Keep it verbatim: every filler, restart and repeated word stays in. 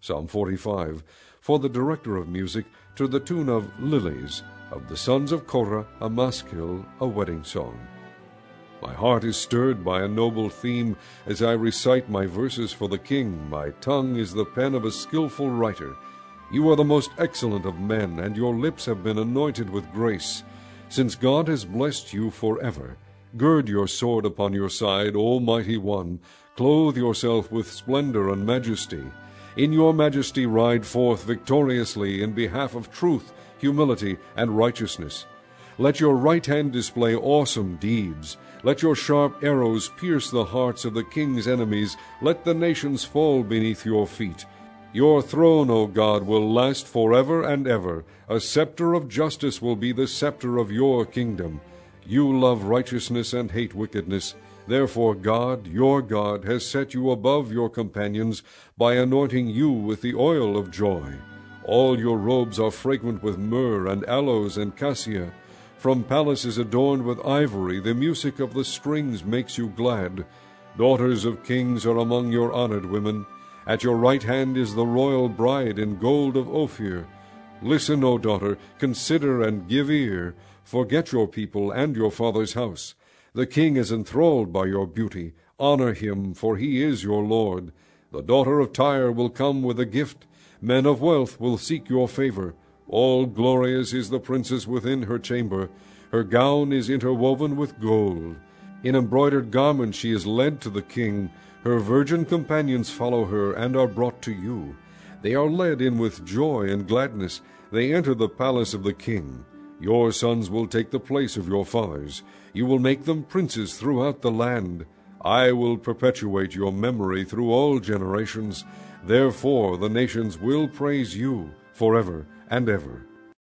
Psalm forty-five, for the director of music, to the tune of Lilies, of the sons of Korah, a maskil, a wedding song. My heart is stirred by a noble theme as I recite my verses for the king. My tongue is the pen of a skillful writer. You are the most excellent of men, and your lips have been anointed with grace. Since God has blessed you forever, gird your sword upon your side, O mighty one. Clothe yourself with splendor and majesty. In your majesty ride forth victoriously in behalf of truth, humility, and righteousness. Let your right hand display awesome deeds. Let your sharp arrows pierce the hearts of the king's enemies. Let the nations fall beneath your feet. Your throne, O God, will last forever and ever. A scepter of justice will be the scepter of your kingdom. You love righteousness and hate wickedness. Therefore God, your God, has set you above your companions by anointing you with the oil of joy. All your robes are fragrant with myrrh and aloes and cassia. From palaces adorned with ivory, the music of the strings makes you glad. Daughters of kings are among your honored women. At your right hand is the royal bride in gold of Ophir. Listen, O daughter, consider and give ear. Forget your people and your father's house. The king is enthralled by your beauty. Honor him, for he is your Lord. The daughter of Tyre will come with a gift. Men of wealth will seek your favor. All glorious is the princess within her chamber. Her gown is interwoven with gold. In embroidered garments she is led to the king. Her virgin companions follow her and are brought to you. They are led in with joy and gladness. They enter the palace of the king. Your sons will take the place of your fathers. You will make them princes throughout the land. I will perpetuate your memory through all generations. Therefore the nations will praise you forever and ever.